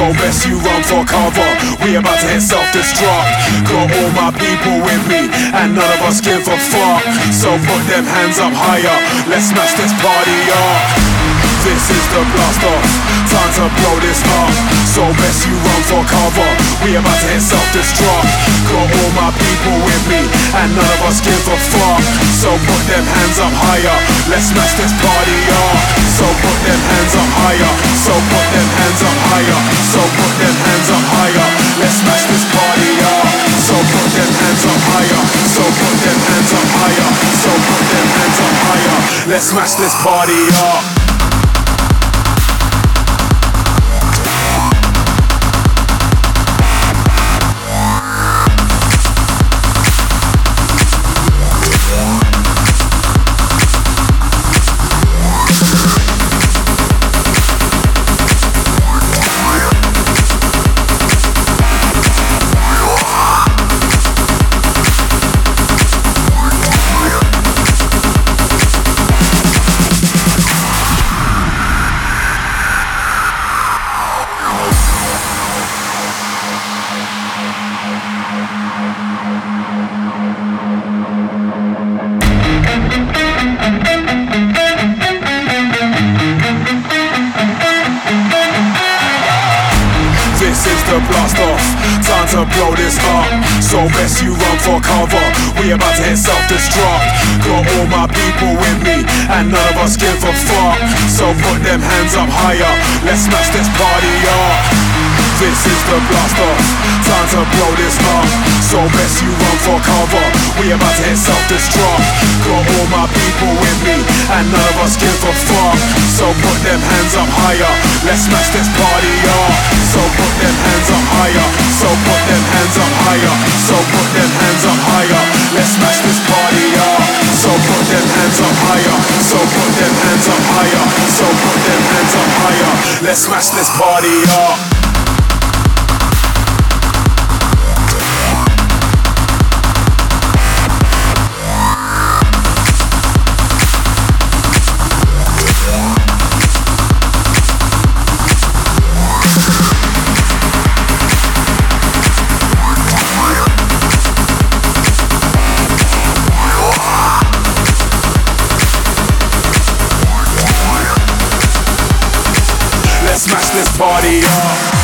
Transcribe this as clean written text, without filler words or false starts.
So best you run for cover. We about to hit self-destruct. Got all my people with me, and none of us give a fuck. So put them hands up higher. Let's smash this party up. This is the blast off, time to blow this up. So best you run for cover. We about to hit self-destruct. Got all my people with me, and none of us give a fuck. So put them hands up higher. Let's smash this party up. So put them hands up higher. So put them hands up higher. So put them hands up higher. Let's smash this party up. So put them hands up higher. So put them hands up higher. So put them hands up higher. Let's smash this party up. This is the blast off, time to blow this up. So best you run for cover. We about to hit self-destruct. Got all my people with me, and none of us give a fuck. So put them hands up higher. Let's smash this party up. This is the blast off, time to blow this up. So best you run for cover. We about to hit self-destruct. Got all my people with me, and none of us give a fuck. So put them hands up higher. Let's smash this party up. So put them hands up higher. So put them hands up higher. So put them hands up higher. Let's smash this party up. So put them hands up higher. So put them hands up higher. So put them hands up higher. Let's smash this party up. Smash this party up.